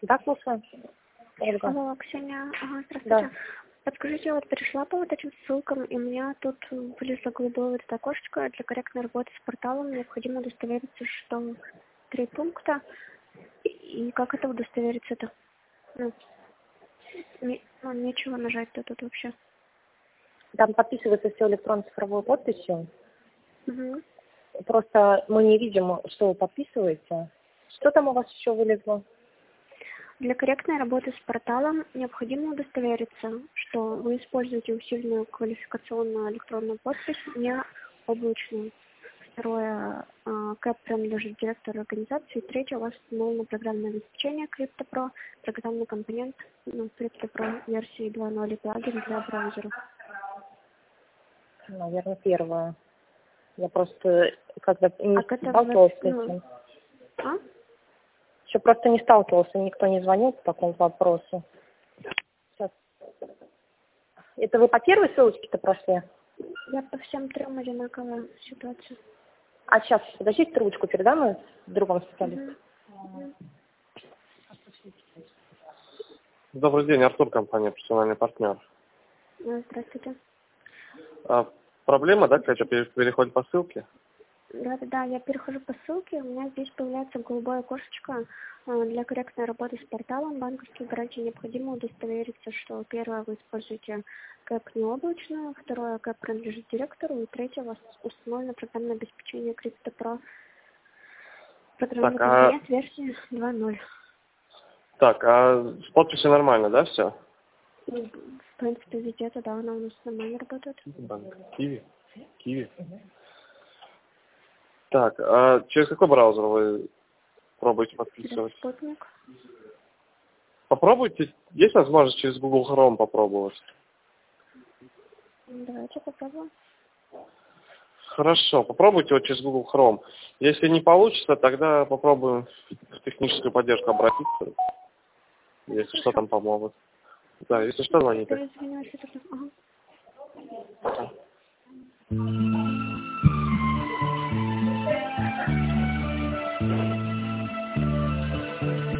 Да, слушаю. Ольга. Алло, Ксения. Ага, здравствуйте. Да. Подскажите, я вот перешла по вот этим ссылкам, и у меня тут вылезло голубое вот это окошечко. Для корректной работы с порталом необходимо удостовериться, что 3 пункта. И как это удостовериться-то? Ну, нечего нажать-то тут вообще. Там подписывается все электронной цифровой подписью. Угу. Просто мы не видим, что вы подписываете. Что там у вас еще вылезло? Для корректной работы с порталом необходимо удостовериться, что вы используете усиленную квалификационную электронную подпись, не облачную. Второе, КЭП принадлежит директору организации. Третье, у вас установлено программное обеспечение CryptoPro, программный компонент CryptoPro версии 2.0 и плагин для браузеров. Наверное, первое. Я просто когда не А это сталкивалась с этим. Еще просто не сталкивался, никто не звонил по такому вопросу. Сейчас. Это вы по первой ссылочке-то прошли? Я по всем 3 одинаковая ситуация. А сейчас, подождите, ручку передам и другому специалисту. Добрый день, Артур, компания «Профессиональный партнер». Здравствуйте. Проблема, да, какая-то переходит по ссылке? Да, я перехожу по ссылке, у меня здесь появляется голубое окошечко для корректной работы с порталом банковских гарантий. Необходимо удостовериться, что первое, вы используете КЭП необлачную, второе, КЭП принадлежит директору, и третье, у вас установлено программное обеспечение CryptoPro. Программный компонент версии 2.0. Так, а с подписью нормально, да, все? В принципе, везде это, да, она у нас нормально работает. Банк. Киви. Так, а через какой браузер вы пробуете подписывать? Спутник. Попробуйте, есть возможность через Google Chrome попробовать? Давайте попробуем. Хорошо, попробуйте вот через Google Chrome. Если не получится, тогда попробуем в техническую поддержку обратиться, если что там помогут. Да, если что, звоните. Я извиняюсь, это... Ага.